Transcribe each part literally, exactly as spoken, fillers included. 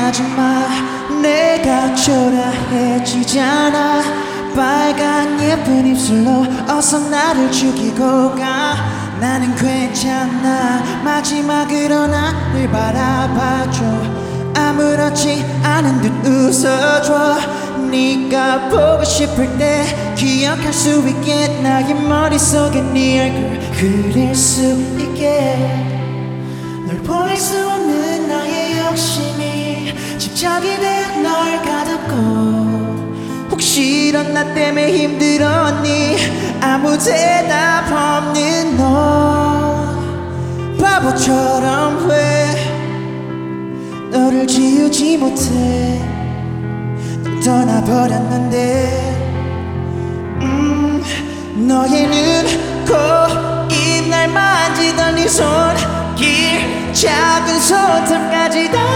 하지마 내가 초라해지잖아 빨간 예쁜 입술로 어서 나를 죽이고 가 나는 괜찮아 마지막으로 나를 바라봐줘 아무렇지 않은 듯 웃어줘 네가 보고 싶을 때 기억할 수 있게 나의 머릿속에 네 얼굴 그릴 수 있게 널 보낼 수 없는 나의 욕심이 집착이 돼 널 가뒀고 혹시 이런 나 때문에 힘들었니 아무 대답 없는 너 바보처럼 왜 너를 지우지 못해 또 떠나버렸는데 음, 너의 눈, 코, 입 날 만지던 네 손길 작은 손톱까지 다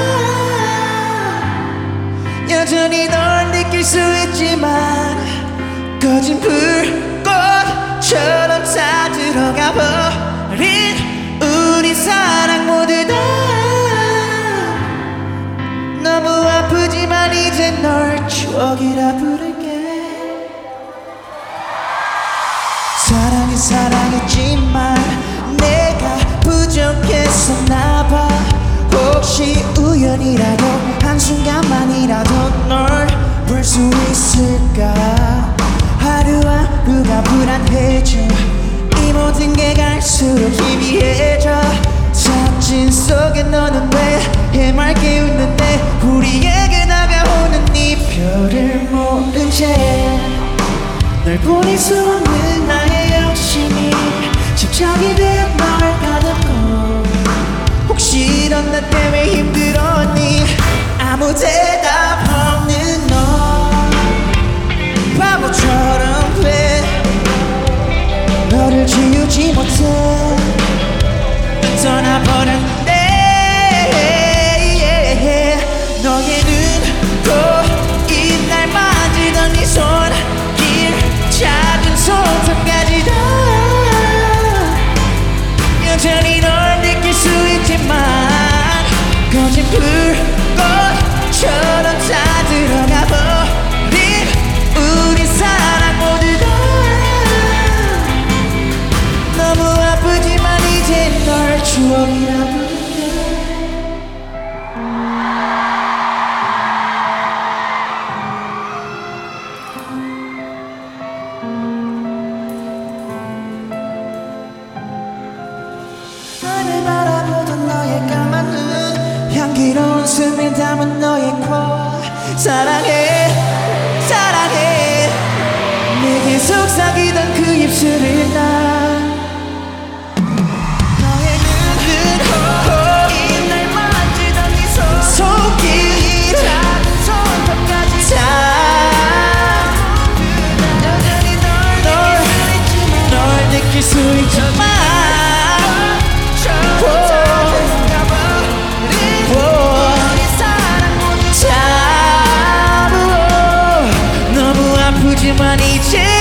여전히 널 느낄 수 있지만 꺼진 불꽃처럼 다 들어가 버린 우리 사랑 모두 다 너무 아프지만 이제 널 추억이라 부를게 사랑해 사랑했지만 내가 부족했었나봐 혹시 우연이라도 한순간만이라도 널 볼 수 있을까 하루하루가 불안해져 이 모든 게 갈수록 희미해져 사진 속에 너는 왜 해맑게 웃는데 우리에게 다가오는 이별을 모른 채 널 보낼 수 없는 나의 욕심이 집착이 돼 널 가뒀고 혹시 이런 나 때문에 힘들었니 아무 대답 없는 너 바보처럼 왜 너를 지우지 못해 떠나버렸는데 너의 눈, 코, 입 날 만지던 네 손길 작은 손톱까지 다 여전히 널 느낄 수 있지만 꺼진 불꽃처럼 다 들어가 버린 우리 사랑 모두 다 너무 아프지만 이제 널 추억이라 부를게 하늘 바라보던 너의 까만 눈 향기로운 숨을 담은 너의 코 사랑해 사랑해 내게 속삭이던 그 입술을 나 느낄 수 있지만 너무 아프지만 이제